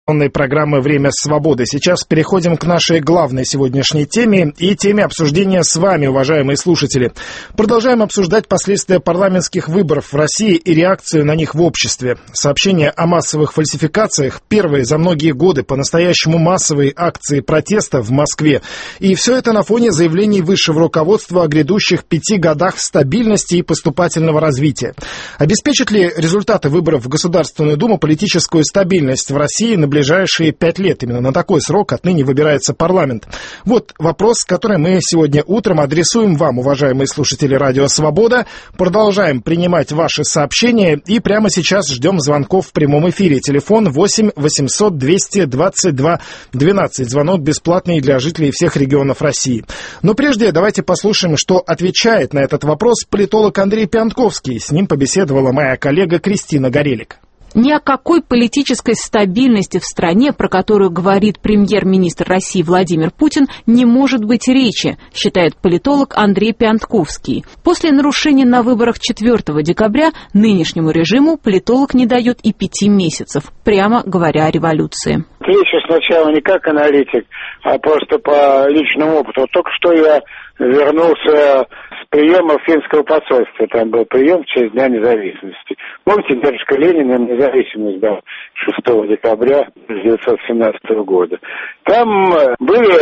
Программы «Время свободы». Сейчас переходим к нашей главной сегодняшней теме и теме обсуждения с вами, уважаемые слушатели. Продолжаем обсуждать последствия парламентских выборов в России и реакцию на них в обществе. Сообщения о массовых фальсификациях, первые за многие годы по-настоящему массовые акции протеста в Москве. И все это на фоне заявлений высшего руководства о грядущих 5 годах стабильности и поступательного развития. Обеспечат ли результаты выборов в Государственную Думу политическую стабильность в России на ближайшие 5 лет? Именно на такой срок отныне выбирается парламент. Вот вопрос, который мы сегодня утром адресуем вам, уважаемые слушатели Радио Свобода. Продолжаем принимать ваши сообщения и прямо сейчас ждем звонков в прямом эфире. Телефон 8 800 222 12. Звонок бесплатный для жителей всех регионов России. Но прежде давайте послушаем, что отвечает на этот вопрос политолог Андрей Пиантковский. С ним побеседовала моя коллега Кристина Горелик. Ни о какой политической стабильности в стране, про которую говорит премьер-министр России Владимир Путин, не может быть речи, считает политолог Андрей Пиантковский. После нарушения на выборах 4 декабря нынешнему режиму политолог не дает и 5 месяцев, прямо говоря о революции. Отвечу сначала не как аналитик, а просто по личному опыту. Вот только что я вернулся с приема финского посольства. Там был прием в честь Дня независимости. Помните, дедушка Ленин им независимость дал 6 декабря 1917 года. Там были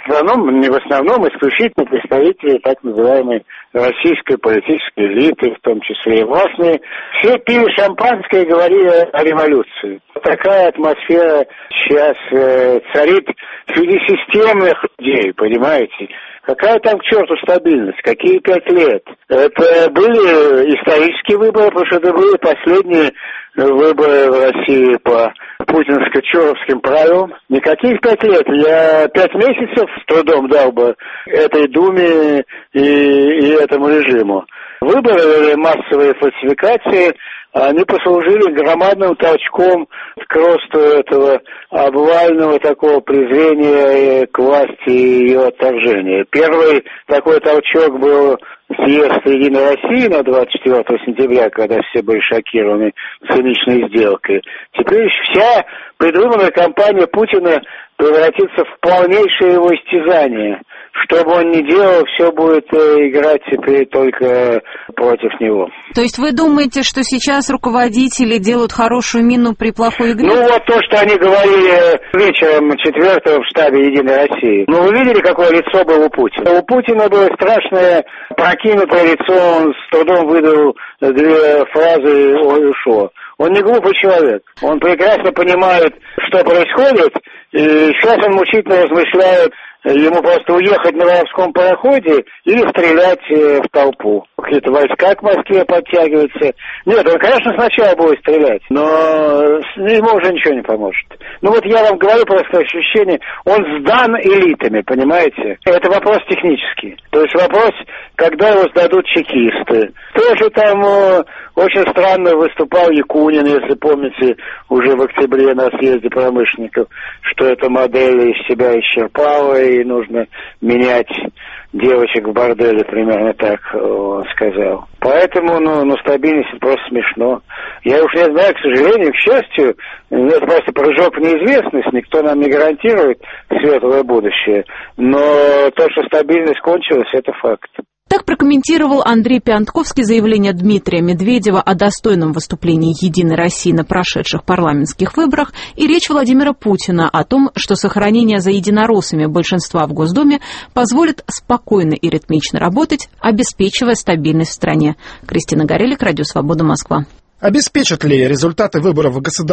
исключительно представители так называемой российской политической элиты, в том числе и властные. Все пили шампанское и говорили о революции. Такая атмосфера сейчас царит среди системных людей, понимаете? Какая там к черту стабильность? Какие 5 лет? Это были исторические выборы, потому что это были последние выборы в России по путинско-чуровским правилам. Никаких 5 лет. Я 5 месяцев с трудом дал бы этой Думе и этому режиму. Выборы, массовые фальсификации, они послужили громадным толчком к росту этого обвального такого презрения к власти и ее отторжения. Первый такой толчок был съезд «Единой России» на 24 сентября, когда все были шокированы циничной сделкой. Теперь вся предвыборная кампания Путина превратится в полнейшее его истязание. Что бы он ни делал, все будет играть теперь только против него. То есть вы думаете, что сейчас руководители делают хорошую мину при плохой игре? Ну вот то, что они говорили вечером 4-го в штабе «Единой России». Ну вы видели, какое лицо было у Путина? У Путина было страшное прокинутое лицо, он с трудом выдал 2 фразы «ой, ушло». Он не глупый человек. Он прекрасно понимает, что происходит, и сейчас он мучительно размышляет, ему просто уехать на воровском пароходе или стрелять в толпу. Какие-то войска к Москве подтягиваются. Нет, он, конечно, сначала будет стрелять, но ему уже ничего не поможет. Ну вот я вам говорю просто ощущение, он сдан элитами, понимаете? Это вопрос технический. То есть вопрос, когда его сдадут чекисты. Тоже там очень странно выступал Якунин, если помните, уже в октябре на съезде промышленников, что эта модель из себя исчерпала и нужно менять девочек в борделе, примерно так он сказал. Поэтому, стабильность просто смешно. Я уж не знаю, к сожалению, к счастью, это просто прыжок в неизвестность, никто нам не гарантирует светлое будущее, но то, что стабильность кончилась, это факт. Так прокомментировал Андрей Пиантковский заявление Дмитрия Медведева о достойном выступлении «Единой России» на прошедших парламентских выборах и речь Владимира Путина о том, что сохранение за единороссами большинства в Госдуме позволит спокойно и ритмично работать, обеспечивая стабильность в стране. Кристина Горелик, Радио Свобода, Москва. Обеспечат ли результаты выборов в Государственную